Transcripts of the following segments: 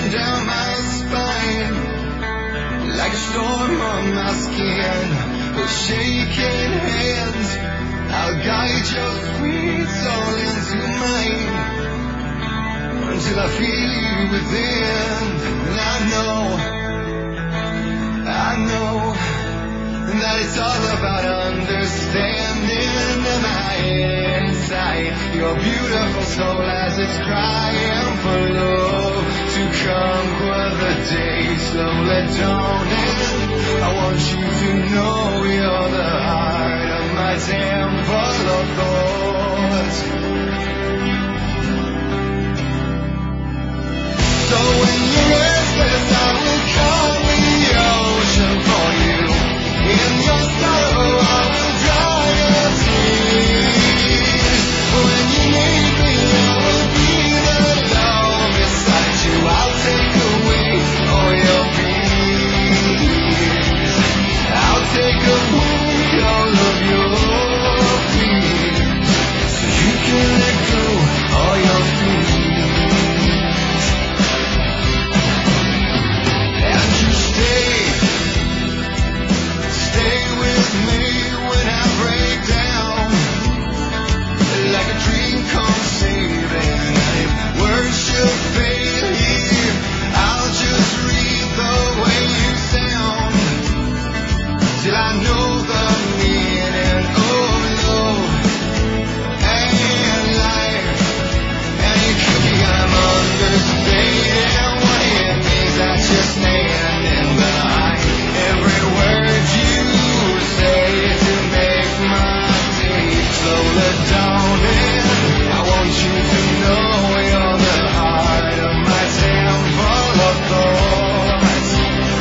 down my spine, like a storm on my skin, with shaking hands, I'll guide your sweet soul into mine, until I feel you within. And I know that it's all about understanding my insight. Your beautiful soul as it's crying for love to conquer the day slowly dawning. I want you to know you're the heart of my temple of thoughts. So when you're restless, I will calm the ocean for you. In your sorrow, I will dry your tears. When you need me, I will be the love beside you. I'll take away all your fears. I'll take away all of your fears, so you can let go all your fears. And you stay with me when I break down, like a dream come saving. If words should fail here, I'll just read the way you sound, till I know the meaning of love and life. And you could be, I'm understating what it means that you're standing behind every word you say to make my day slowly dawning. I want you to know you're the heart of my temple of thoughts.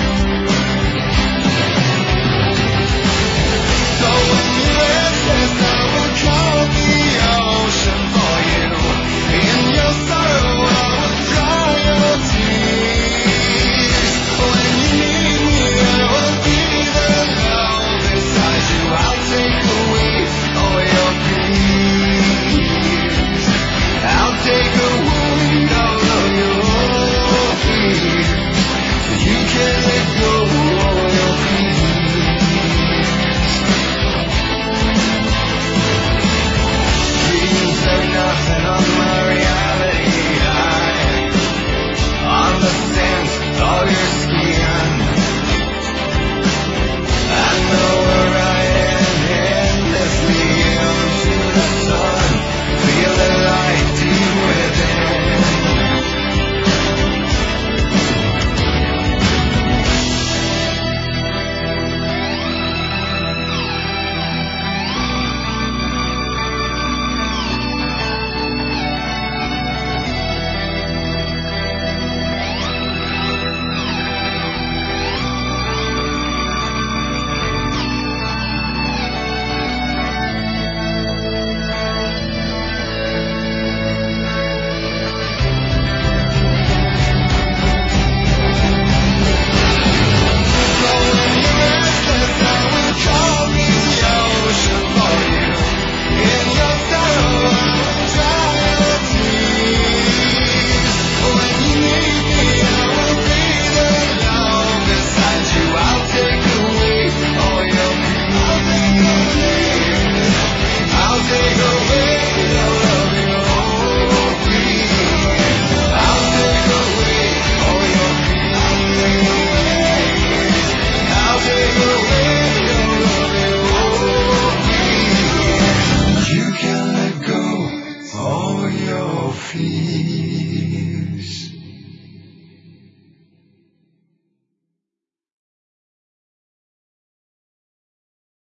So when you're restless, I will calm the ocean for you. In your sorrow, I will dry your tears. When you need me, I will be the love beside you. I'll take away all your fears. I'll take away all of your fears, so you can let go all your fears. Dreams are nothing on my reality. I understand all your skin. I know we're riding endlessly into the sun. Feel the light deep within. You can let go all your fears.